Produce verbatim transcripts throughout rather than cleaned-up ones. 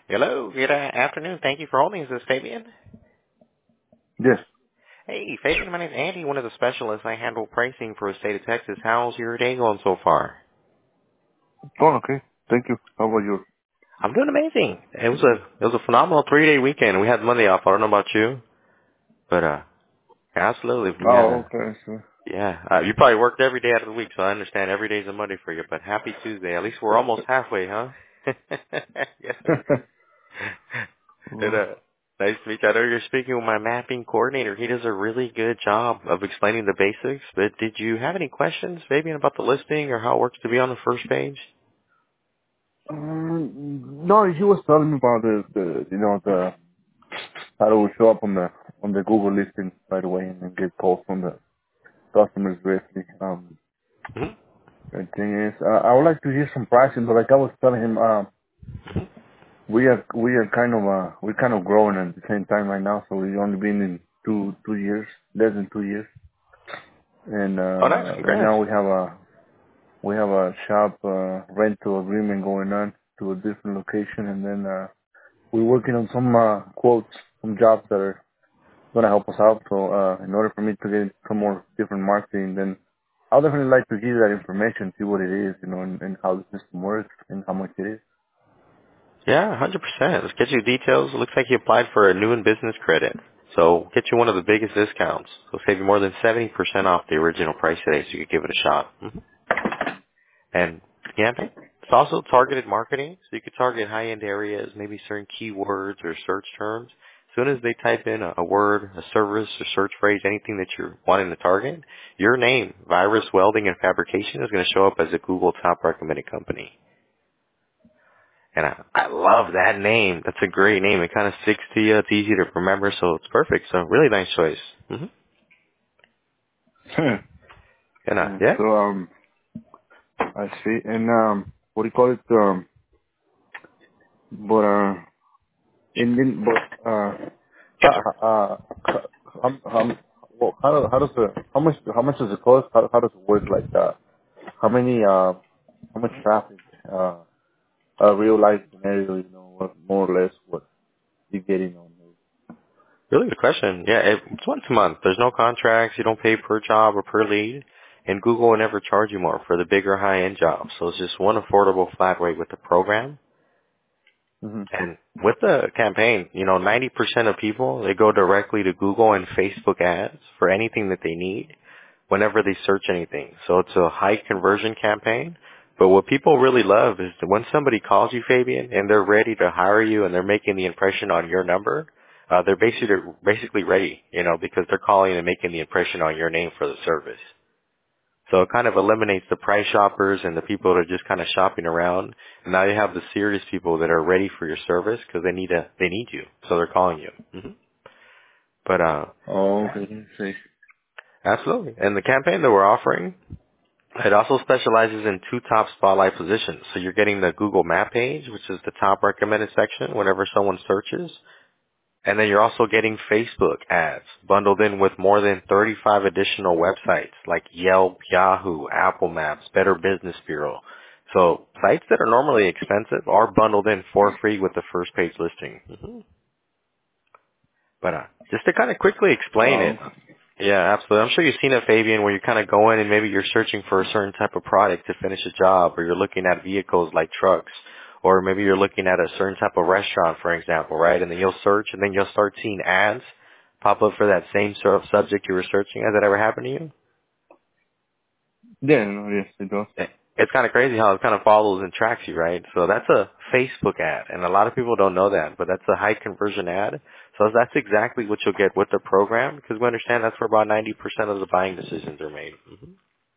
Hello, good uh, afternoon. Thank you for holding. Is this Fabian? Yes. Hey, Fabian, my name's Andy, one of the specialists. I handle pricing for the state of Texas. How's your day going so far? Oh, okay. Thank you. How about you? I'm doing amazing. It was a it was a phenomenal three day weekend. We had Monday off. I don't know about you, but uh, absolutely, we had Oh, a okay. So. yeah. Uh, you probably worked every day out of the week, so I understand every day's a Monday for you. But happy Tuesday. At least we're almost halfway, huh? Yes, sir. And, Well, uh, nice to meet you. I know you're speaking with my mapping coordinator. He does a really good job of explaining the basics. But did you have any questions, Fabian, about the listing or how it works to be on the first page? um, no, he was telling me about the, the, you know, the how it would show up on the on the Google listing right away and then get calls from the customers directly. Um, Mhm. the thing is, uh, I would like to hear some pricing, but like I was telling him, um, we are we are kind of uh we're kind of growing at the same time right now, so we've only been in two two years, less than two years, and Oh, nice. uh right Congrats. now we have a We have a shop uh, rental agreement going on to a different location, and then uh, we're working on some uh, quotes, some jobs that are going to help us out. So uh, in order for me to get some more different marketing, then I'll definitely like to give you that information, see what it is, you know, and, and how the system works and how much it is. Yeah, one hundred percent. Let's get you details. It looks like you applied for a new and business credit. So get you one of the biggest discounts. So save you more than seventy percent off the original price today so you could give it a shot. Mhm. And yeah, it's also targeted marketing, so you could target high-end areas, maybe certain keywords or search terms. As soon as they type in a, a word, a service, a search phrase, anything that you're wanting to target, your name, Virus Welding and Fabrication, is going to show up as a Google top recommended company. And I, I love that name. That's a great name. It kind of sticks to you. It's easy to remember, so it's perfect. So really nice choice. hmm And uh, Yeah. yeah, So um, I see. And um, what do you call it? Um, but uh, and then but uh, yes, uh, sir. uh, how, how, well, how, do- how does the how much how much does it cost? How, how does it work? Like uh, how many uh, how much traffic? Uh, a real life scenario, you know, what, more or less what you getting on there. Really good question. Yeah, it, it's once a month. There's no contracts. You don't pay per job or per lead. And Google will never charge you more for the bigger high-end jobs. So it's just one affordable flat rate with the program. hmm And with the campaign, you know, ninety percent of people, they go directly to Google and Facebook ads for anything that they need whenever they search anything. So it's a high conversion campaign. But what people really love is that when somebody calls you, Fabian, and they're ready to hire you and they're making the impression on your number, uh, they're basically, basically ready, you know, because they're calling and making the impression on your name for the service. So it kind of eliminates the price shoppers and the people that are just kind of shopping around. And now you have the serious people that are ready for your service because they need a, they need you. So they're calling you. hmm But, uh, Oh, okay. See. absolutely. And the campaign that we're offering, it also specializes in two top spotlight positions. So you're getting the Google Map page, which is the top recommended section whenever someone searches. And then you're also getting Facebook ads bundled in with more than thirty-five additional websites like Yelp, Yahoo, Apple Maps, Better Business Bureau. So sites that are normally expensive are bundled in for free with the first page listing. hmm But uh, just to kind of quickly explain Oh, it, yeah, absolutely. I'm sure you've seen it, Fabian, where you kind of go in and maybe you're searching for a certain type of product to finish a job, or you're looking at vehicles like trucks, or maybe you're looking at a certain type of restaurant, for example, right? And then you'll search, and then you'll start seeing ads pop up for that same sort of subject you were searching. Has that ever happened to you? yeah, no, yes, it does. It- It's kind of crazy how it kind of follows and tracks you, right? So that's a Facebook ad, and a lot of people don't know that, but that's a high conversion ad. So that's exactly what you'll get with the program, because we understand that's where about ninety percent of the buying decisions are made. hmm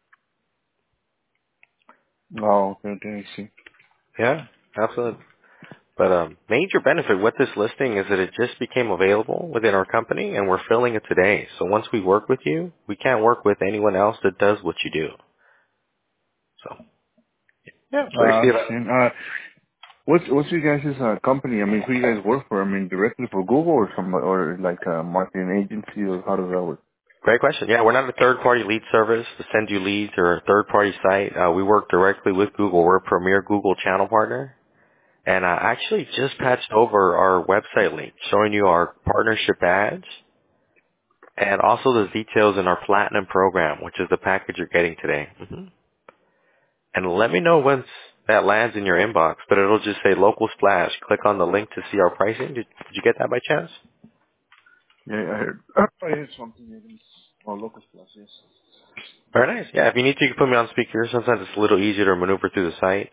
Oh, okay, okay, I see. Yeah, absolutely. But um, major benefit with this listing is that it just became available within our company, and we're filling it today. So once we work with you, we can't work with anyone else that does what you do. So yeah, Uh, I basically, understand. Uh, what's what's your guys' uh, company? I mean, who you guys work for? I mean, directly for Google or some or like a marketing agency, or how does that work? great question. Yeah, we're not a third-party lead service to send you leads or a third-party site. Uh, we work directly with Google. We're a premier Google channel partner. And I actually just patched over our website link showing you our partnership badge and also the details in our Platinum program, which is the package you're getting today. hmm And let me know once that lands in your inbox, but it'll just say local splash. Click on the link to see our pricing. Did, did you get that by chance? Yeah, I heard. I heard something. Even. Oh, Locust Plus, yes. Very nice. Yeah, if you need to, you can put me on speaker. Sometimes it's a little easier to maneuver through the site.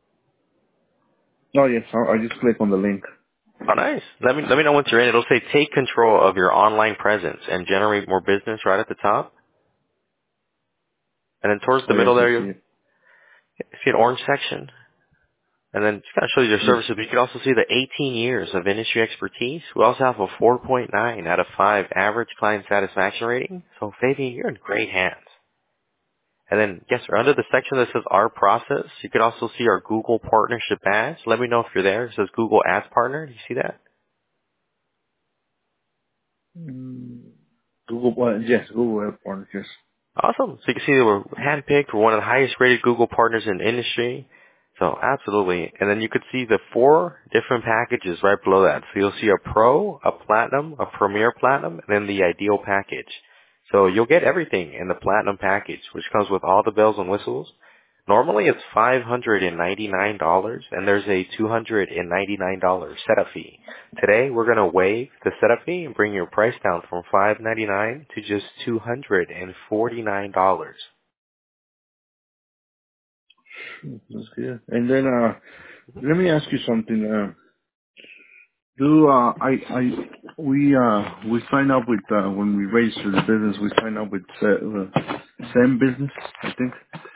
Oh, yes. I, I just click on the link. Oh, nice. Let me let me know once you're in. It'll say take control of your online presence and generate more business right at the top. And then towards the Oh, yes, middle I there, you see it. see an orange section. And then it kind of shows you your Yes. services. But you can also see the eighteen years of industry expertise. We also have a four point nine out of five average client satisfaction rating. So, Fabian, you're in great hands. And then, yes, sir, under the section that says Our Process, you can also see our Google Partnership Badge. Let me know if you're there. It says Google Ads Partner. Do you see that? Mm, Google, well, yes, Google Web Partners, yes. Awesome. So you can see that we're handpicked. We're one of the highest rated Google partners in the industry. So absolutely. And then you could see the four different packages right below that. So you'll see a Pro, a Platinum, a Premier Platinum, and then the Ideal package. So you'll get everything in the Platinum package, which comes with all the bells and whistles. Normally it's five hundred ninety-nine dollars and there's a two hundred ninety-nine dollars setup fee. Today we're going to waive the setup fee and bring your price down from five hundred ninety-nine dollars to just two hundred forty-nine dollars. That's good. And then, uh, let me ask you something. Uh, do, uh, I, I, we, uh, we sign up with, uh, when we register the business, we sign up with, uh, uh, Sam Business, I think.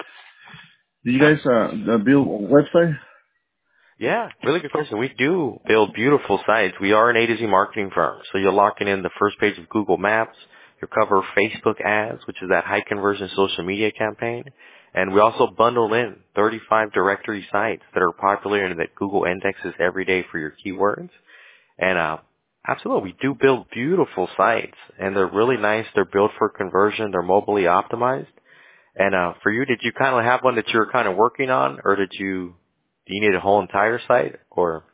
Do you Huh? guys, uh, uh build a website? Yeah, really good question. We do build beautiful sites. We are an A to Z marketing firm. So you're locking in the first page of Google Maps. You cover Facebook ads, which is that high conversion social media campaign. And we also bundle in thirty-five directory sites that are popular and that Google indexes every day for your keywords. And uh, absolutely, we do build beautiful sites. And they're really nice. They're built for conversion. They're mobilely optimized. And uh, for you, did you kind of have one that you were kind of working on, or did you do you need a whole entire site? Or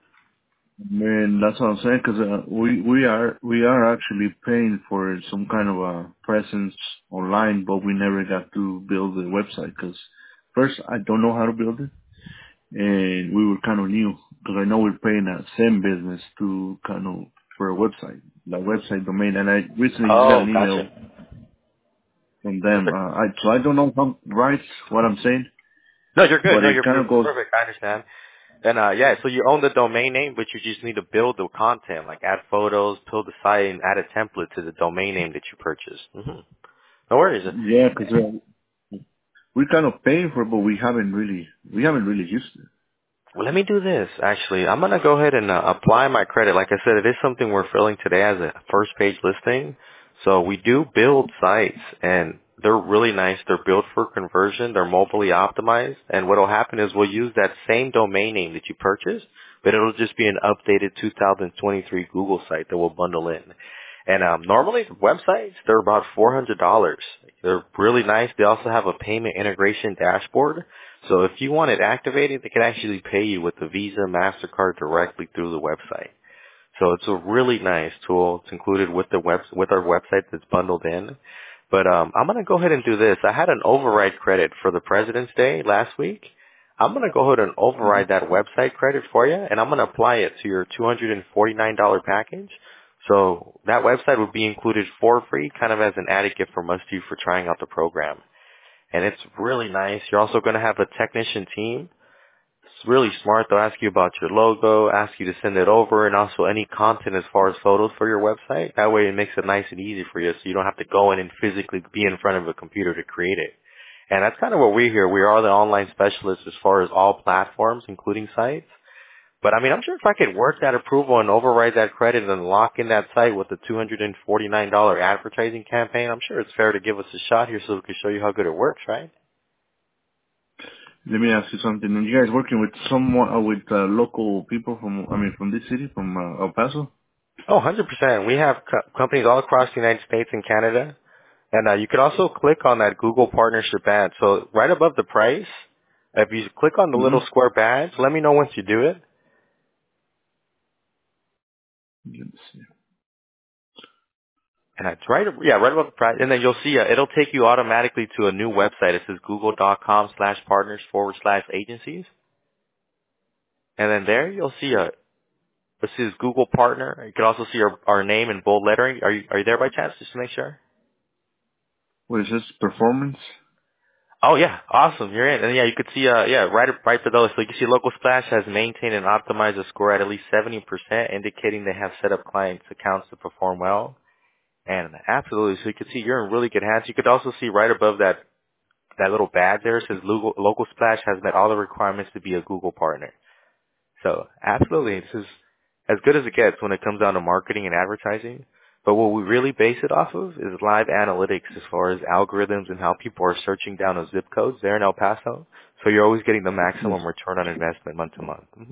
Man, that's what I'm saying, cause, uh, we, we are, we are actually paying for some kind of a presence online, but we never got to build the website, cause first, I don't know how to build it, and we were kind of new, cause I know we're paying a same business to kind of, for a website, the website domain, and I recently just got oh, an email gotcha. from them, Perfect. uh, I, so I don't know how, right, what I'm saying, No, you're good. but No, it you're, kind you're of goes, perfect. I understand. And uh, yeah, so you own the domain name, but you just need to build the content, like add photos, build the site, and add a template to the domain name that you purchased. hmm No worries. yeah, cause uh, we're kind of paying for it, but we haven't really, we haven't really used it. Well, let me do this, actually. I'm going to go ahead and uh, apply my credit. Like I said, it is something we're filling today as a first page listing. So we do build sites, and they're really nice. They're built for conversion. They're mobilely optimized. And what will happen is we'll use that same domain name that you purchased, but it'll just be an updated two thousand twenty-three Google site that we'll bundle in. And um, normally the websites, they're about four hundred dollars. They're really nice. They also have a payment integration dashboard. So if you want it activated, they can actually pay you with the Visa, MasterCard directly through the website. So it's a really nice tool. It's included with the web, with our website that's bundled in. But um, I'm going to go ahead and do this. I had an override credit for the President's Day last week. I'm going to go ahead and Mm-hmm. override that website credit for you, and I'm going to apply it to your two hundred forty-nine dollars package. So that website would be included for free, kind of as an added gift from us to you for trying out the program. And it's really nice. You're also going to have a technician team. It's really smart. They'll ask you about your logo, ask you to send it over, and also any content as far as photos for your website. That way it makes it nice and easy for you so you don't have to go in and physically be in front of a computer to create it. And that's kind of what we're here. We are the online specialists as far as all platforms, including sites. But I mean, I'm sure if I could work that approval and override that credit and lock in that site with the two hundred forty-nine dollars advertising campaign, I'm sure it's fair to give us a shot here so we can show you how good it works, right? Let me ask you something. Are you guys working with someone, uh, with uh, local people from, I mean, from this city, from uh, El Paso? Oh, one hundred percent. We have co- companies all across the United States and Canada. And uh, you could also click on that Google partnership ad. So right above the price, if you click on the Mm-hmm. little square badge, let me know once you do it. Let me see. And it's right, yeah, right above the price. And then you'll see, uh, it'll take you automatically to a new website. It says google.com slash partners forward slash agencies. And then there you'll see a, this is Google partner. You can also see our, our name in bold lettering. Are you, are you there by chance, just to make sure? What is this? Performance? Oh yeah, awesome. You're in. And yeah, you could see, uh, yeah, right, right below. So you can see Local Splash has maintained and optimized a score at at least seventy percent, indicating they have set up clients' accounts to perform well. And absolutely, so you can see you're in really good hands. You could also see right above that, that little badge there, it says Local, Local Splash has met all the requirements to be a Google partner. So absolutely, this is as good as it gets when it comes down to marketing and advertising. But what we really base it off of is live analytics as far as algorithms and how people are searching down those zip codes there in El Paso. So you're always getting the Yes. maximum return on investment month to month. Mhm.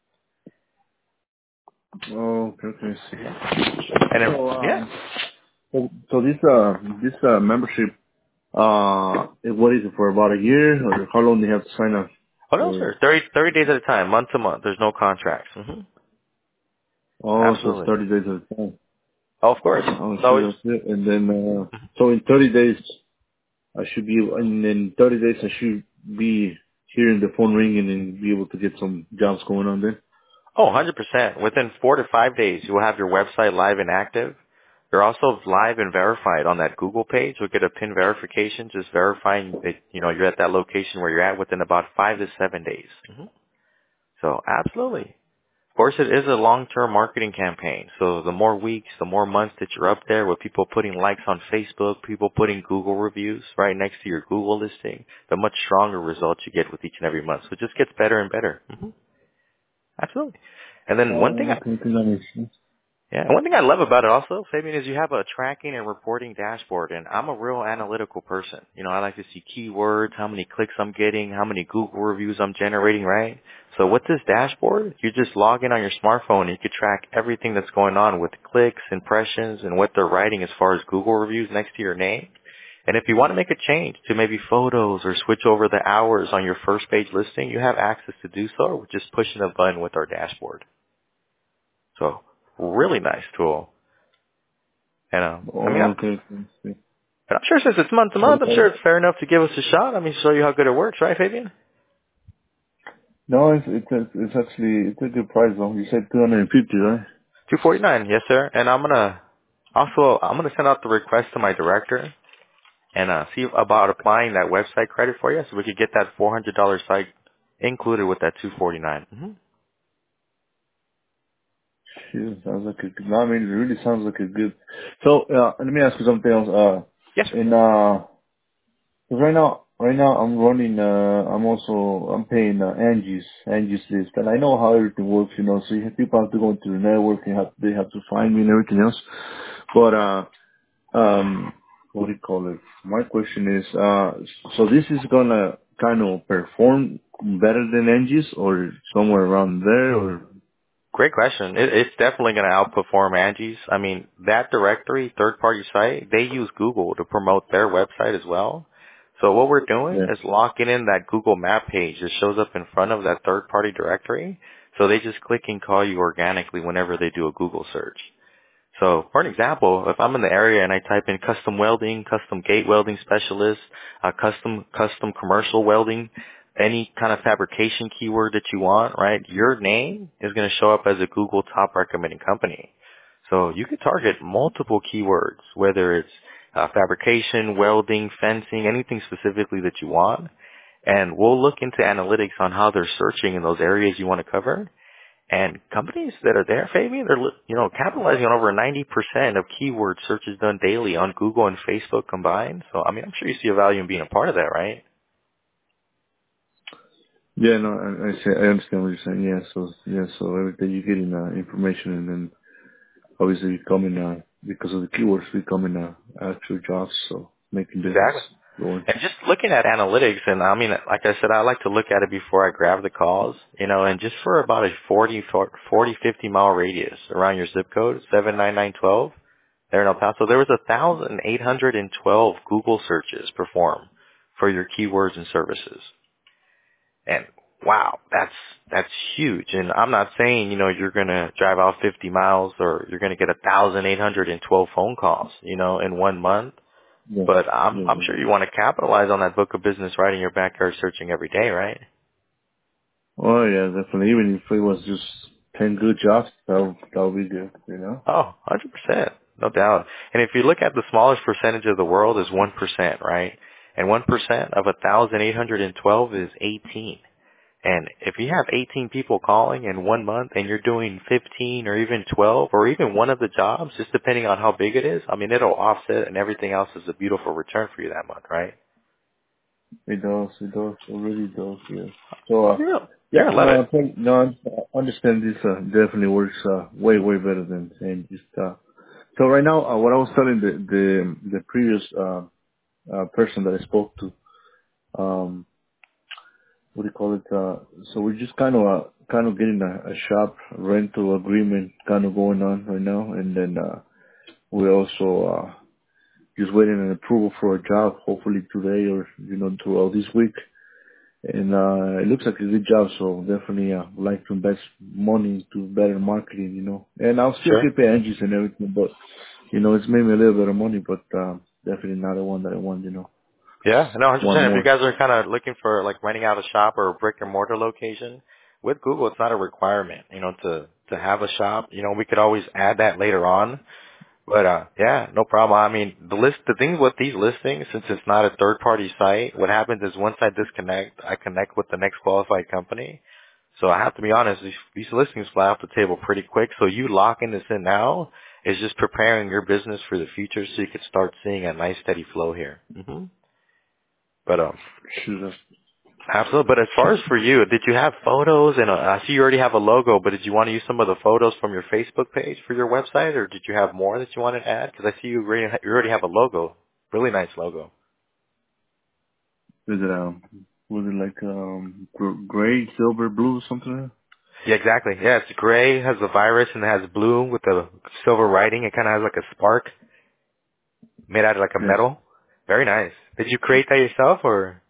Oh, okay, okay, see. And then, So, yeah. um, so, so this, uh, this, uh, membership, uh, what is it for about a year or how long do you have to sign up? Oh no, Or, sir. thirty, thirty days at a time, month to month. There's no contracts. hmm oh, so it's Absolutely. thirty days at a time. Oh, of course. Oh, It's sure, always, that's it. And then, uh, so in thirty days, I should be, and in thirty days, I should be hearing the phone ringing and be able to get some jobs going on there. oh, one hundred percent. Within four to five days, you will have your website live and active. You're also live and verified on that Google page. You'll get a PIN verification, just verifying that, you know, you're at that location where you're at within about five to seven days. hmm So absolutely. Of course, it is a long-term marketing campaign. So the more weeks, the more months that you're up there with people putting likes on Facebook, people putting Google reviews right next to your Google listing, the much stronger results you get with each and every month. So it just gets better and better. hmm Absolutely. And then one thing Oh, I, okay, okay, that makes sense. yeah, and one thing I love about it also, Fabian, is you have a tracking and reporting dashboard, and I'm a real analytical person. You know, I like to see keywords, how many clicks I'm getting, how many Google reviews I'm generating, right? So with this dashboard, you just log in on your smartphone and you can track everything that's going on with clicks, impressions, and what they're writing as far as Google reviews next to your name. And if you want to make a change to maybe photos or switch over the hours on your first page listing, you have access to do so with just pushing a button with our dashboard. So really nice tool. And um, I mean, Oh, I'm, okay, okay, see. I'm sure since it's month to month, I'm Okay. sure it's fair enough to give us a shot. I mean, show you how good it works, right, Fabian? No, it's, it's, it's it's actually, it's a good price though. You said two hundred fifty, right? two forty-nine, yes, sir. And I'm gonna also I'm gonna send out the request to my director and uh, see about applying that website credit for you, so we could get that four hundred dollars site included with that two forty-nine. Mm-hmm. Shit, sounds like a good, no, I mean, it really sounds like a good, so, uh, let me ask you something else, uh, Yes, sir. in, uh, 'cause right now, right now I'm running, uh, I'm also, I'm paying, uh, Angie's, Angie's list, and I know how everything works, you know, so you have, people have to go into the network and have, they have to find me and everything else, but, uh, um, what do you call it? My question is, uh, so this is gonna kind of perform better than Angie's or somewhere around there or? Great question. It, it's definitely going to outperform Angie's. I mean, that directory, third-party site, they use Google to promote their website as well. So what we're doing Yeah. is locking in that Google map page that shows up in front of that third-party directory. So they just click and call you organically whenever they do a Google search. So, for an example, if I'm in the area and I type in custom welding, custom gate welding specialist, uh, custom custom commercial welding, any kind of fabrication keyword that you want, right? Your name is going to show up as a Google top recommending company. So you could target multiple keywords, whether it's uh, fabrication, welding, fencing, anything specifically that you want. And we'll look into analytics on how they're searching in those areas you want to cover. And companies that are there, Fabian, they're, you know, capitalizing on over ninety percent of keyword searches done daily on Google and Facebook combined. So, I mean, I'm sure you see a value in being a part of that, right? Yeah, no, I, I say I understand what you're saying. Yeah, so yeah, so every day you're getting uh, information, and then obviously we come in uh, because of the keywords, we come in uh, actual jobs, so making business Exactly. going. And just looking at analytics, and I mean, like I said, I like to look at it before I grab the calls, you know, and just for about a forty, forty, fifty mile radius around your zip code, seven nine nine one two, there in El Paso, there was one thousand eight hundred twelve Google searches performed for your keywords and services. And Wow, that's that's huge. And I'm not saying, you know, you're gonna drive out fifty miles or you're gonna get a thousand eight hundred and twelve phone calls, you know, in one month. Yes. But I'm Yes. I'm sure you want to capitalize on that book of business right in your backyard, searching every day, right? Oh yeah, definitely. Even if it was just ten good jobs, that that would be good. You know. Oh, one hundred percent, no doubt. And if you look at the smallest percentage of the world is one percent, right? And one percent of one thousand eight hundred twelve is eighteen. And if you have eighteen people calling in one month and you're doing fifteen or even twelve or even one of the jobs, just depending on how big it is, I mean, it'll offset and everything else is a beautiful return for you that month, right? It does. It does. It really does. Yes. So, Oh, uh, yeah. Yeah, yeah, I love no, it. I think, no, I understand this, uh, definitely works, uh, way, way better than, than just, uh, so right now, uh, what I was telling the, the, the previous, uh, uh, person that I spoke to, um, what do you call it, uh, so we're just kind of, uh, kind of getting a, a shop rental agreement kind of going on right now, and then, uh, we also, uh, just waiting an approval for a job, hopefully today or, you know, throughout this week. And uh, it looks like a good job, so definitely uh, would like to invest money to better marketing, you know. And I'll still Sure. keep the engines and everything, but, you know, it's made me a little bit of money, but uh, definitely not the one that I want, you know. Yeah, no, one hundred Want percent. If you more. guys are kind of looking for like renting out a shop or a brick and mortar location, with Google, it's not a requirement, you know, to, to have a shop. You know, we could always add that later on. But uh yeah, no problem. I mean, the list the thing with these listings, since it's not a third party site, what happens is once I disconnect, I connect with the next qualified company. So I have to be honest, these, these listings fly off the table pretty quick. So you locking this in now is just preparing your business for the future so you could start seeing a nice steady flow here. hmm But um Sure. absolutely. But as far as for you, did you have photos? And uh, I see you already have a logo, but did you want to use some of the photos from your Facebook page for your website, or did you have more that you wanted to add? Because I see you already, you already have a logo, really nice logo. Is it, um, was it like um, gr- gray, silver, blue, something like Yeah, exactly. Yeah, it's gray, has the virus, and it has blue with the silver writing. It kind of has like a spark made out of like a that? Yes. metal. Very nice. Did you create that yourself, or?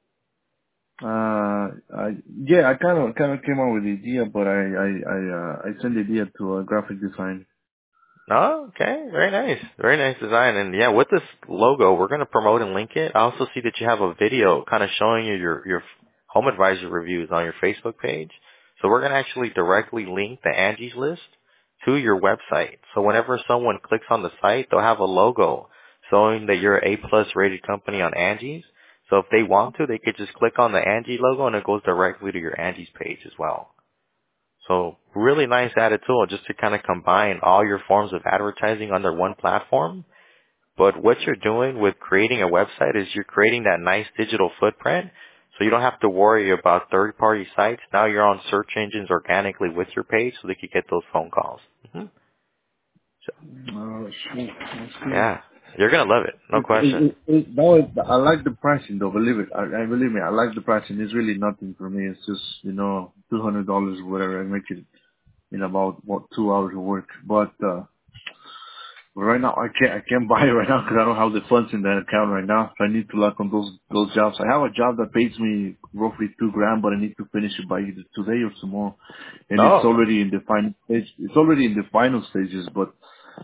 Uh, I, yeah, I kind of kind of came up with the idea, but I I I, uh, I sent the idea to a graphic design. Oh, okay. Very nice. Very nice design. And yeah, with this logo, we're going to promote and link it. I also see that you have a video kind of showing you your, your home advisor reviews on your Facebook page. So we're going to actually directly link the Angie's List to your website. So whenever someone clicks on the site, they'll have a logo showing that you're an A plus rated company on Angie's. So if they want to, they could just click on the Angie logo and it goes directly to your Angie's page as well. So really nice added tool just to kind of combine all your forms of advertising under one platform. But what you're doing with creating a website is you're creating that nice digital footprint so you don't have to worry about third party sites. Now you're on search engines organically with your page so they could get those phone calls. hmm So, Uh, sure. That's good. yeah, you're going to love it. No It, it, question. it, it, no, it, I like the pricing though. Believe it. I, I believe me. I like the pricing. It's really nothing for me. It's just you know two hundred dollars or whatever. I make it in about what two hours of work. But uh, right now I can't. I can't buy it right now because I don't have the funds in that account right now. So I need to lock on those those jobs. I have a job that pays me roughly two grand, but I need to finish it by either today or tomorrow. And it's Oh, already in the final stage. It's already in the final stages, but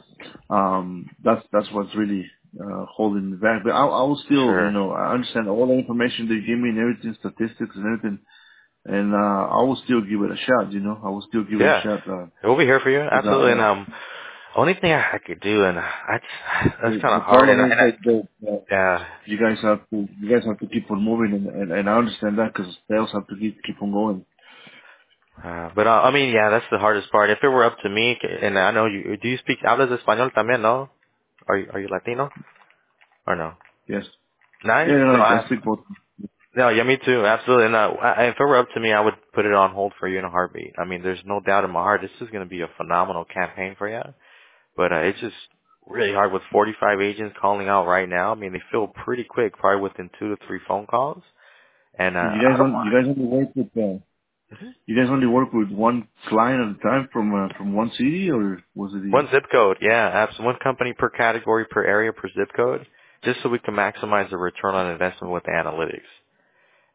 um that's that's what's really uh holding me back. But I I will still, you sure. know, I understand all the information they give me and everything, statistics and everything, and uh I will still give it a shot, you know. I will still give it a Yeah, shot, uh we'll be here for you. because Absolutely. And uh, um, only thing I, I could do, and that's that's the, kind of the hard. And, problem I- is and I, that, that uh, yeah, you guys have to you guys have to keep on moving, and and, and I understand that because they also have to keep keep on going. Uh, but uh, I mean, yeah, that's the hardest part. If it were up to me, and I know you, do you speak hablas español también, no? Are you are you Latino or no? Yes. Nice. Yeah, no, No, I, I, I speak both. no, yeah, me too. Absolutely. No, I, if it were up to me, I would put it on hold for you in a heartbeat. I mean, there's no doubt in my heart this is going to be a phenomenal campaign for you. But uh, it's just really hard with forty-five agents calling out right now. I mean, they fill pretty quick, probably within two to three phone calls. And uh, You I guys don't on you want. guys only work with uh, you guys only work with one client at a time from uh, from one city, or was it the One zip code, yeah, absolutely. One company per category, per area, per zip code, just so we can maximize the return on investment with the analytics.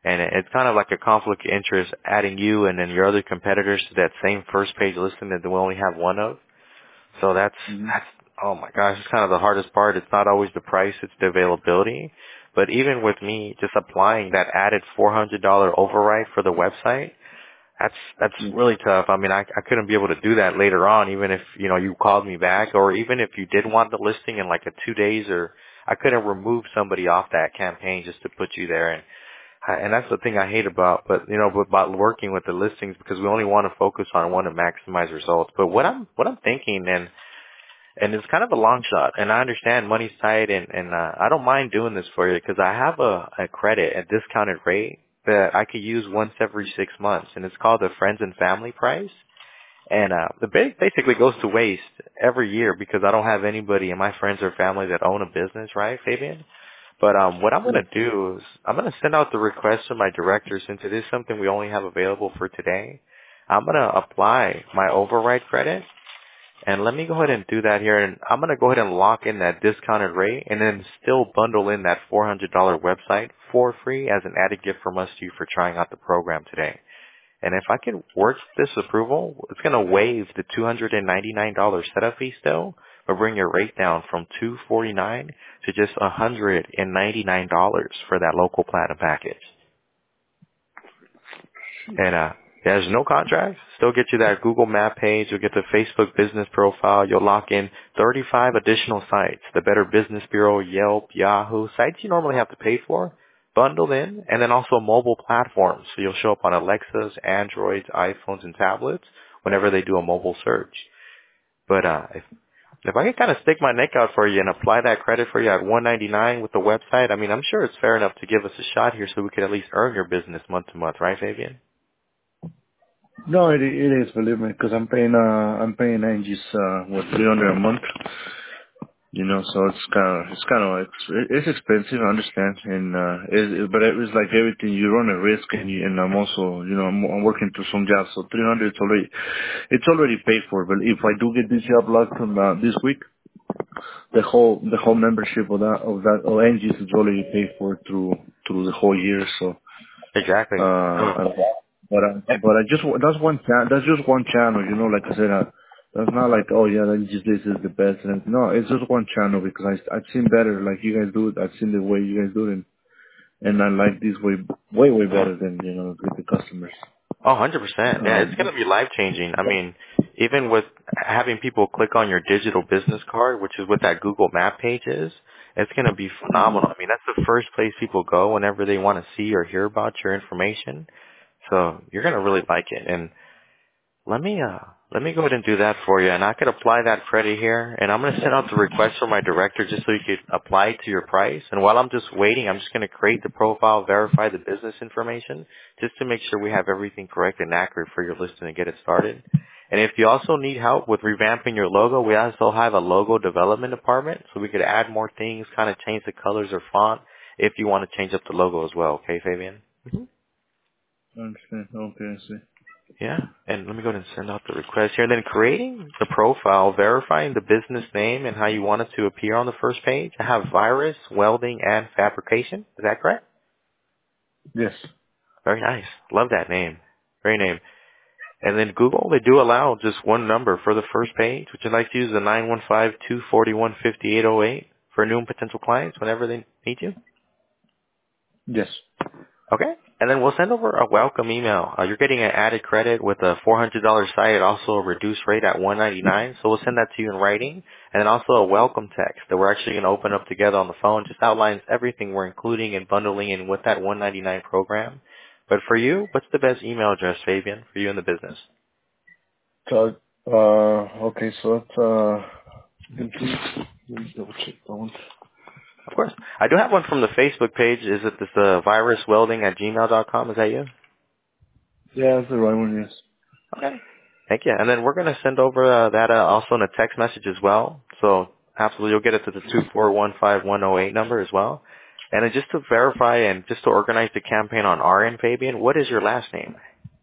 And it- it's kind of like a conflict of interest adding you and then your other competitors to that same first page listing that we only have one of. So that's, Mm-hmm. that's, oh my gosh, it's kind of the hardest part. It's not always the price, it's the availability. But even with me just applying that added four hundred dollars override for the website, that's, that's Yeah. really tough. I mean, I, I couldn't be able to do that later on, even if, you know, you called me back, or even if you did want the listing in like a two days, or I couldn't remove somebody off that campaign just to put you there. And, and that's the thing I hate about, but you know, about working with the listings, because we only want to focus on one to maximize results. But what I'm, what I'm thinking, and and it's kind of a long shot, and I understand money's tight, and, and uh, I don't mind doing this for you because I have a, a credit, a discounted rate that I could use once every six months, and it's called the Friends and Family price. And uh, the base basically goes to waste every year because I don't have anybody in my friends or family that own a business, right, Fabian? But um, what I'm going Yeah. to do is I'm going to send out the request to my director since it is something we only have available for today. I'm going to apply my override credit. And let me go ahead and do that here. And I'm going to go ahead and lock in that discounted rate and then still bundle in that four hundred dollars website for free as an added gift from us to you for trying out the program today. And if I can work this approval, it's going to waive the two hundred ninety-nine dollars setup fee still, but bring your rate down from two hundred forty-nine dollars to just one hundred ninety-nine dollars for that local platinum package. And uh, there's no contract. Still get you that Google Map page. You'll get the Facebook business profile. You'll lock in thirty-five additional sites. The Better Business Bureau, Yelp, Yahoo, sites you normally have to pay for, bundled in, and then also mobile platforms. So you'll show up on Alexas, Androids, iPhones, and tablets whenever they do a mobile search. But uh, if if I can kind of stick my neck out for you and apply that credit for you at one hundred ninety-nine dollars with the website, I mean, I'm sure it's fair enough to give us a shot here so we could at least earn your business month to month, right, Fabian? No, it it is, believe me, because I'm paying uh I'm paying Angie's uh what three hundred a month. You know, so it's kind of it's kind of it's, it's expensive, I understand, and uh, it, it, but it was like everything. You run a risk, and you, and I'm also, you know, I'm, I'm working through some jobs, so three hundred it's already it's already paid for. But if I do get this job locked on uh, this week, the whole the whole membership of that of that of Angie's is already paid for through through the whole year. So Exactly. uh, Mm. and- but I, but I just that's one channel. That's just one channel. You know, like I said, uh, that's not like oh yeah, that just this is the best. And no, it's just one channel because I I've seen better. Like you guys do it. I've seen the way you guys do it, and, and I like this way way way better than you know with the customers. Oh, one hundred percent. Yeah, it's Um, going to be life changing. I mean, even with having people click on your digital business card, which is what that Google Map page is, it's going to be phenomenal. I mean, that's the first place people go whenever they want to see or hear about your information. So you're going to really like it. And let me uh let me go ahead and do that for you, and I could apply that credit here, and I'm going to send out the request for my director just so you could apply it to your price. And while I'm just waiting, I'm just going to create the profile, verify the business information, just to make sure we have everything correct and accurate for your listing and get it started. And if you also need help with revamping your logo, we also have a logo development department, so we could add more things, kind of change the colors or font if you want to change up the logo as well. Okay, Fabian? I understand. Okay, I see. Yeah, and let me go ahead and send out the request here. And then creating the profile, verifying the business name and how you want it to appear on the first page. I have virus, welding, and fabrication. Is that correct? Yes. Very nice. Love that name. Great name. And then Google, they do allow just one number for the first page. Would you like to use the nine one five, two four one, five eight zero eight for new and potential clients whenever they need you? Yes. Okay. And then we'll send over a welcome email. Uh, you're getting an added credit with a four hundred dollars site, also a reduced rate at one hundred ninety-nine dollars. So we'll send that to you in writing. And then also a welcome text that we're actually going to open up together on the phone. Just outlines everything we're including and bundling in with that one hundred ninety-nine program. But for you, what's the best email address, Fabian, for you in the business? So uh okay, so it's uh let me let me double check that one. Of course. I do have one from the Facebook page. Is it this uh, viruswelding at gmail dot com? Is that you? Yeah, that's the right one. Yes. Okay. Thank you. And then we're going to send over uh, that uh, also in a text message as well. So absolutely, you'll get it to the two four one five one zero eight number as well. And then just to verify and just to organize the campaign on our end, Fabian, what is your last name?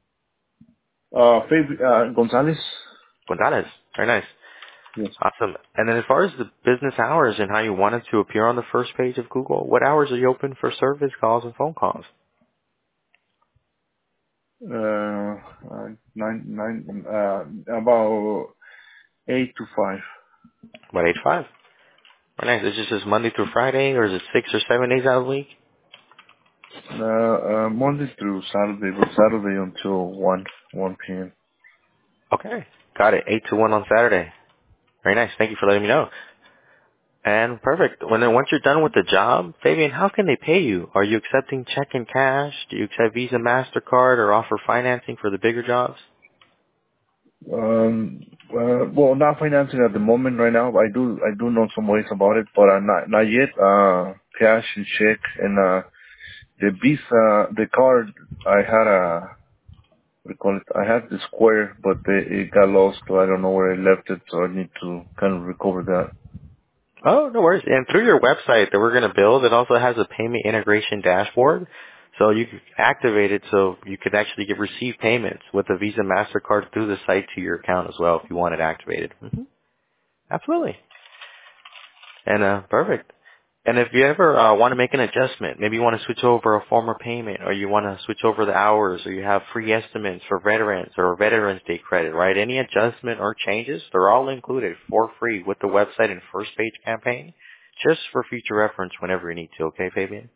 Uh, Fav- uh Gonzalez. Gonzalez. Very nice. Yes. Awesome. And then as far as the business hours and how you want it to appear on the first page of Google, what hours are you open for service calls and phone calls? Uh, uh, nine, nine, uh, about eight to five. About eight to five. Very nice. Is this just Monday through Friday, or is it six or seven days out of the week? Uh, uh, Monday through Saturday, but Saturday until one, one p m. Okay. Got it. eight to one on Saturday. Very nice. Thank you for letting me know. And perfect. When then once you're done with the job, Fabian, how can they pay you? Are you accepting check and cash? Do you accept Visa, MasterCard, or offer financing for the bigger jobs? Um, uh, well, not financing at the moment right now. I do, I do know some ways about it, but uh, not, not yet. Uh, cash and check and, uh, the Visa, the card, I had a, what do you call it? I had the Square, but they, it got lost, so I don't know where I left it, so I need to kind of recover that. Oh, no worries. And through your website that we're going to build, it also has a payment integration dashboard. So you can activate it so you could actually get receive payments with a Visa, MasterCard through the site to your account as well if you want it activated. hmm Absolutely. And uh, perfect. And if you ever uh, want to make an adjustment, maybe you want to switch over a former payment, or you want to switch over the hours, or you have free estimates for veterans or Veterans Day credit, right? Any adjustment or changes, they're all included for free with the website and first page campaign, just for future reference whenever you need to. Okay, Fabian?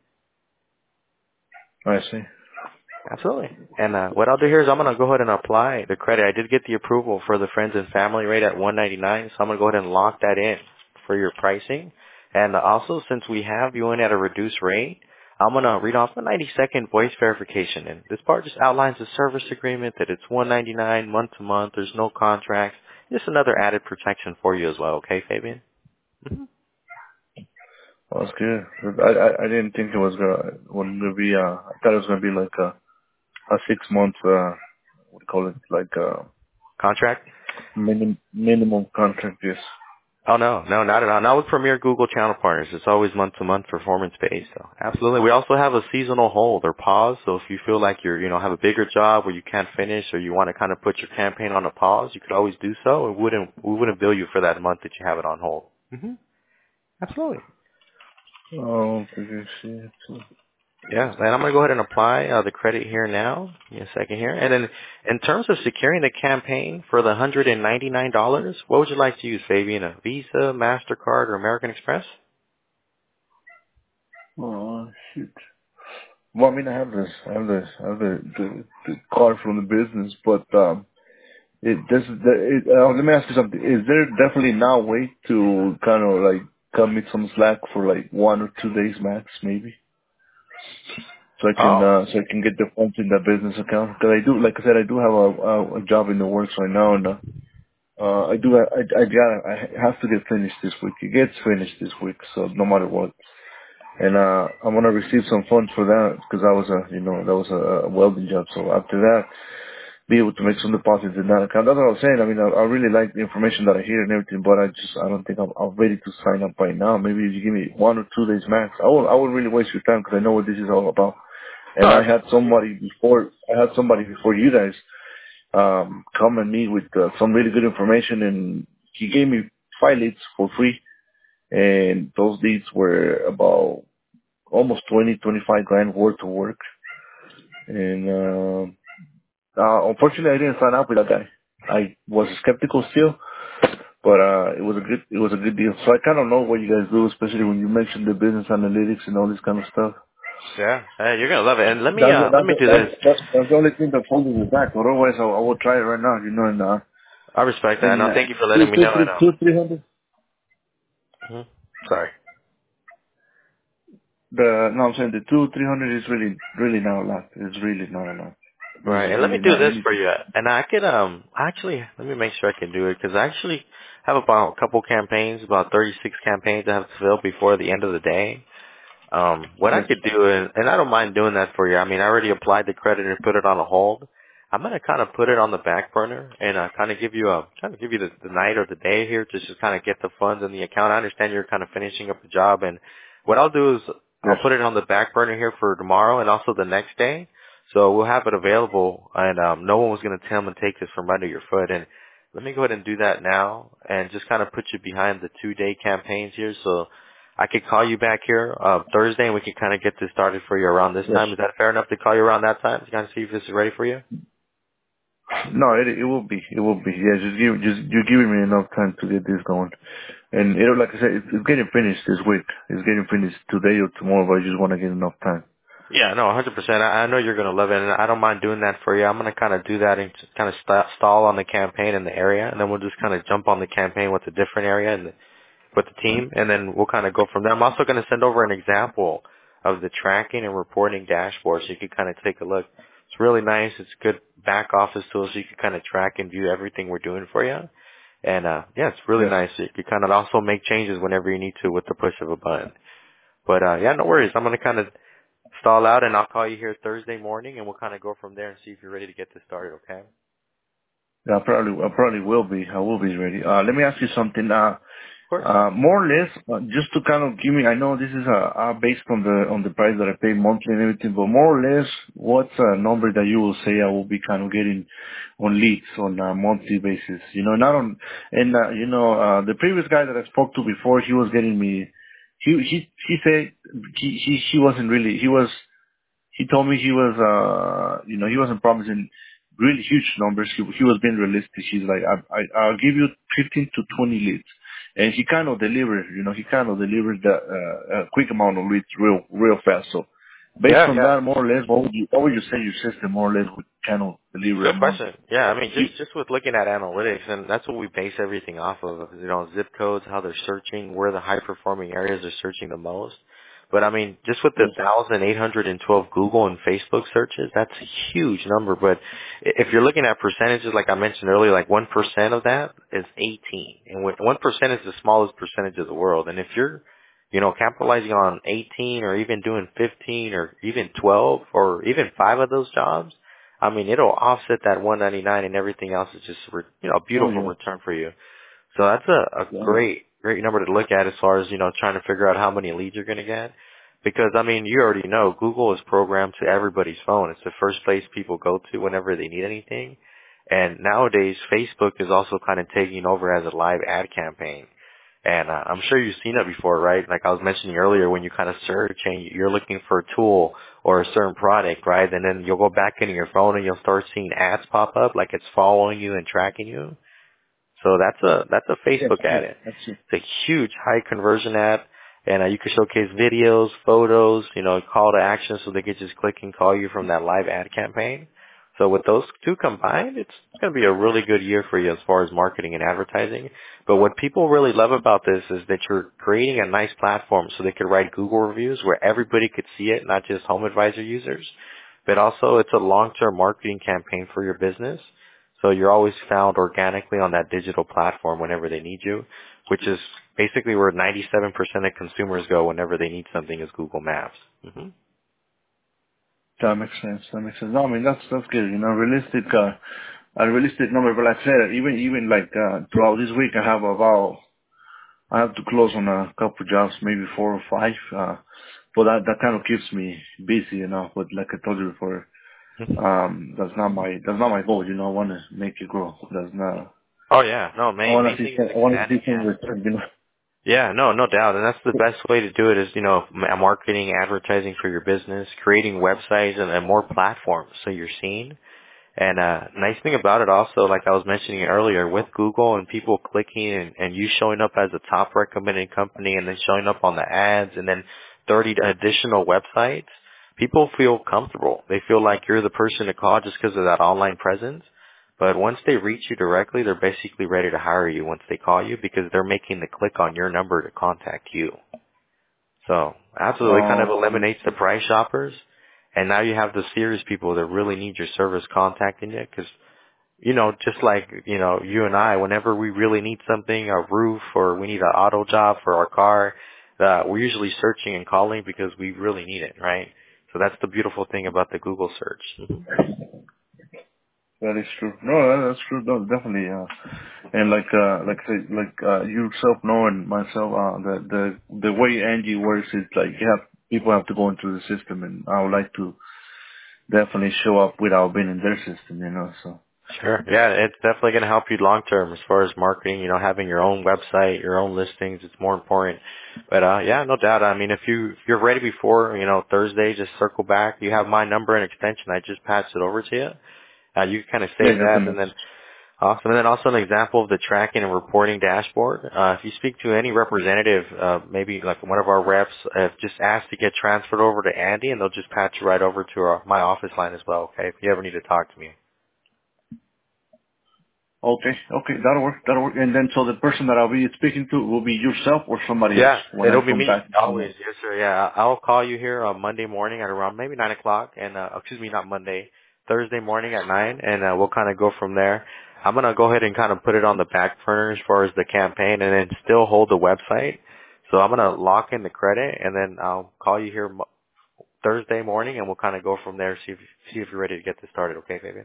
I see. Absolutely. And uh, what I'll do here is I'm going to go ahead and apply the credit. I did get the approval for the friends and family rate at one ninety-nine, so I'm going to go ahead and lock that in for your pricing. And also, since we have you in at a reduced rate, I'm going to read off a ninety second voice verification. And this part just outlines the service agreement, that it's one ninety-nine month to month. There's no contract. Just another added protection for you as well. Okay, Fabian? hmm Well, that's good. I, I, I didn't think it was gonna, wasn't gonna be, uh, I thought it was gonna be like a, a six month, uh, what do you call it, like a Contract? minimum, minimum contract, yes. Oh no, no, not at all. Not with Premier Google Channel Partners. It's always month to month performance based. So absolutely. We also have a seasonal hold or pause. So if you feel like you're, you know, have a bigger job where you can't finish, or you want to kind of put your campaign on a pause, you could always do so. It wouldn't, we wouldn't bill you for that month that you have it on hold. hmm Absolutely. Oh, did you see it too? Yeah, and I'm going to go ahead and apply uh, the credit here now. Give me a second here. And then in terms of securing the campaign for the one hundred ninety-nine dollars, what would you like to use, Fabian? A Visa, MasterCard, or American Express? Oh, shoot. Well, I mean, I have this, I have this, I have the, the, the card from the business, but, um, it, this is the, it, uh, let me ask you something. Is there definitely now a way to kind of like cut me some slack for like one or two days max, maybe? So I can, Oh. uh, so I can get the funds in that business account? Cause I do, like I said, I do have a, a, a job in the works right now, and, uh, uh, I do, I, I got, I have to get finished this week. It gets finished this week, so no matter what. And, uh, I'm gonna receive some funds for that, cause that was a, you know, that was a, a welding job. So after that, be able to make some deposits in that account. That's what I was saying. I mean, I, I really like the information that I hear and everything, but I just, I don't think I'm, I'm ready to sign up right now. Maybe if you give me one or two days max, I won't, I won't really waste your time because I know what this is all about. No, And I had absolutely. somebody before, I had somebody before you guys, um, come and meet with uh, some really good information, and he gave me five leads for free. And those leads were about almost twenty, twenty-five grand worth of work. And, um, Uh, unfortunately, I didn't sign up with that guy. I was skeptical still, but uh, it was a good it was a good deal. So I kind of know what you guys do, especially when you mentioned the business analytics and all this kind of stuff. Yeah, hey, you're gonna love it. And let me That's uh let that's me do that's this. that's, that's the only thing that's holding me back. Otherwise, I, I will try it right now. You know, and uh, I respect that. and No, uh, thank you for two letting me two know. And three um, two three hundred. mhm. Sorry. The no, I'm saying the two three hundred is really really not a lot. It's really not a lot. Right, It's and let me really do not. You this need for to. you. And I could um actually let me make sure I can do it, because I actually have about a couple campaigns, about thirty-six campaigns I have to fill before the end of the day. Um, what I Yes. could do is, and I don't mind doing that for you. I mean, I already applied the credit and put it on a hold. I'm gonna kind of put it on the back burner and uh, kind of give you a kind of give you the, the night or the day here to just kind of get the funds in the account. I understand you're kind of finishing up the job, and what I'll do is I'll Yes. put it on the back burner here for tomorrow and also the next day. So we'll have it available, and um, no one was gonna tell and take this from under your foot. And let me go ahead and do that now, and just kind of put you behind the two day campaigns here. So I could call you back here uh, Thursday, and we can kind of get this started for you around this Yes. time. Is that fair enough to call you around that time to kind of see if this is ready for you? No, it it will be. It will be. Yeah, just give just you're giving me enough time to get this going. And you know, like I said, it's, it's getting finished this week. It's getting finished today or tomorrow, but I just want to get enough time. Yeah, no, one hundred percent. I, I know you're going to love it, and I don't mind doing that for you. I'm going to kind of do that and just kind of st- stall on the campaign in the area, and then we'll just kind of jump on the campaign with a different area and with the team, and then we'll kind of go from there. I'm also going to send over an example of the tracking and reporting dashboard so you can kind of take a look. It's really nice. It's good back office tool so you can kind of track and view everything we're doing for you. And, uh, yeah, it's really Yes. nice. You can kind of also make changes whenever you need to with the push of a button. But, uh, yeah, no worries. I'm going to kind of stall out, and I'll call you here Thursday morning, and we'll kind of go from there and see if you're ready to get this started, okay? Of Yeah, I probably I probably will be. I will be ready. Uh, let me ask you something. Uh, course. uh, more or less, uh, just to kind of give me. I know this is uh, uh based on the on the price that I pay monthly and everything, but more or less, what's a number that you will say I will be kind of getting on leads on a monthly basis? You know, not on. And uh, you know, uh, the previous guy that I spoke to before, he was getting me. He he he said he he he wasn't really. He was he told me he was, uh, you know, he wasn't promising really huge numbers. He, he was being realistic. He's like, I, I, I'll give you fifteen to twenty leads. And he kind of delivered, you know, he kind of delivered the, uh, a quick amount of leads real, real fast. So based Yeah, on yeah. that, more or less, what would you, what would you say your system more or less would kind of deliver a Good month? question. Yeah, I mean, You, just just with looking at analytics, and that's what we base everything off of. You know, zip codes, how they're searching, where the high performing areas are searching the most. But I mean, just with the yes. one thousand eight hundred twelve Google and Facebook searches, that's a huge number. But i- if you're looking at percentages, like I mentioned earlier, like one percent of that is eighteen, and with one percent is the smallest percentage of the world. And if you're, you know, capitalizing on eighteen or even doing fifteen or even twelve or even five of those jobs, I mean, it'll offset that one ninety-nine, and everything else is just, re- you know, a Oh beautiful yeah. return for you. So that's a, a Yeah. great, great number to look at as far as, you know, trying to figure out how many leads you're going to get. Because, I mean, you already know Google is programmed to everybody's phone. It's the first place people go to whenever they need anything. And nowadays, Facebook is also kind of taking over as a live ad campaign. And uh, I'm sure you've seen that before, right? Like I was mentioning earlier, when you kind of search and you're looking for a tool or a certain product, right? And then you'll go back into your phone and you'll start seeing ads pop up like it's following you and tracking you. So that's a that's a Yes, Facebook yes, ad. that's it. It's a huge high conversion ad, and uh, you can showcase videos, photos, you know, call to action, so they can just click and call you from that live ad campaign. So with those two combined, it's going to be a really good year for you as far as marketing and advertising. But what people really love about this is that you're creating a nice platform so they could write Google reviews where everybody could see it, not just Home Advisor users. But also it's a long-term marketing campaign for your business. So you're always found organically on that digital platform whenever they need you, which is basically where ninety-seven percent of consumers go whenever they need something is Google Maps. hmm That makes sense. That makes sense. No, I mean, that's, that's good. You know, realistic, uh, a realistic number, but like I said, even, even like, uh, throughout this week, I have about, I have to close on a couple jobs, maybe four or five, uh, but that, that kind of keeps me busy, you know, but like I told you before, um, that's not my, that's not my goal, you know, I want to make it grow. That's not, Oh yeah, no, I main want main to see thing is some, I want to expanding. see some return, you know. Yeah, no, no doubt, and that's the best way to do it is you know ma- marketing, advertising for your business, creating websites and, and more platforms so you're seen. And uh nice thing about it also, like I was mentioning earlier, with Google and people clicking and, and you showing up as a top recommended company and then showing up on the ads and then thirty additional websites, people feel comfortable. They feel like you're the person to call just because of that online presence. But once they reach you directly, they're basically ready to hire you once they call you because they're making the click on your number to contact you. So absolutely kind of Um, eliminates the price shoppers. And now you have the serious people that really need your service contacting you because, you know, just like, you know, you and I, whenever we really need something, a roof or we need an auto job for our car, uh, we're usually searching and calling because we really need it, right? So that's the beautiful thing about the Google search. hmm that is true. No, that- that's true. No, definitely. Uh, and like, uh, like I said, like, uh, yourself knowing myself, uh, the, the, the way Angie works is like, you have, people have to go into the system and I would like to definitely show up without being in their system, you know, so. Sure. Yeah, it's definitely going to help you long term as far as marketing, you know, having your own website, your own listings. It's more important. But, uh, yeah, no doubt. I mean, if you, if you're ready before, you know, Thursday, just circle back. You have my number and extension. I just passed it over to you. Uh, you can kind of Yeah, save got the that and then message. awesome. And then also an example of the tracking and reporting dashboard. Uh, if you speak to any representative, uh, maybe like one of our reps, uh, just ask to get transferred over to Andy and they'll just patch you right over to our, my office line as well. Okay. If you ever need to talk to me. Okay, okay, that'll work, that'll work. And then so the person that I'll be speaking to will be yourself or somebody else Yeah, when I it'll be come me back. always. Yes, sir. Yeah, I- I'll call you here on Monday morning at around maybe nine o'clock, and uh, excuse me, not Monday, Thursday morning at nine, and uh, we'll kind of go from there. I'm gonna go ahead and kind of put it on the back burner as far as the campaign, and then still hold the website. So I'm gonna lock in the credit, and then I'll call you here mo- Thursday morning, and we'll kind of go from there. See if see if you're ready to get this started. Okay, baby.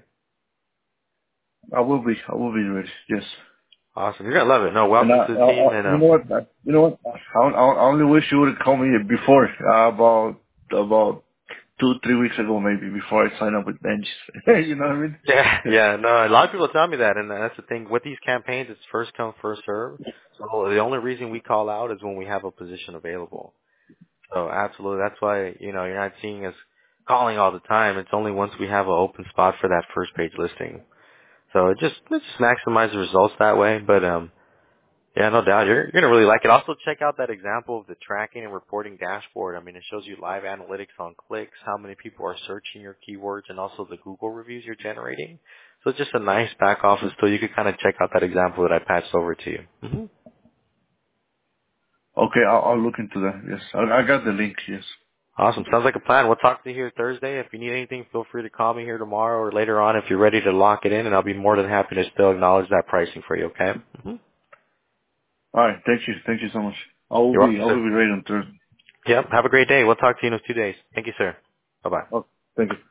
I will be, I will be ready, yes. Awesome. You're gonna love it. No, And welcome I, to I, the team, I and you know um, what, I, you know what, I, I I only wish you would have called me before, uh, about, about two, three weeks ago maybe, before I signed up with Bench. You know what I mean? yeah, yeah, no, a lot of people tell me that, and that's the thing. With these campaigns, it's first come, first serve. So the only reason we call out is when we have a position available. So absolutely, that's why, you know, you're not seeing us calling all the time. It's only once we have an open spot for that first page listing. So it just, it just maximize the results that way. But, um, yeah, no doubt. You're, you're going to really like it. Also, check out that example of the tracking and reporting dashboard. I mean, it shows you live analytics on clicks, how many people are searching your keywords, and also the Google reviews you're generating. So it's just a nice back office tool. You could kind of check out that example that I patched over to you. hmm Okay, I'll, I'll look into that, yes. I, I got the link, yes. Awesome. Sounds like a plan. We'll talk to you here Thursday. If you need anything, feel free to call me here tomorrow or later on if you're ready to lock it in, and I'll be more than happy to still acknowledge that pricing for you, okay? hmm Alright, thank you, thank you so much. I will You're be, welcome, I will sir. be ready on Thursday. Yep. Have a great day. We'll talk to you in two days. Thank you, sir. Bye-bye. Oh, thank you.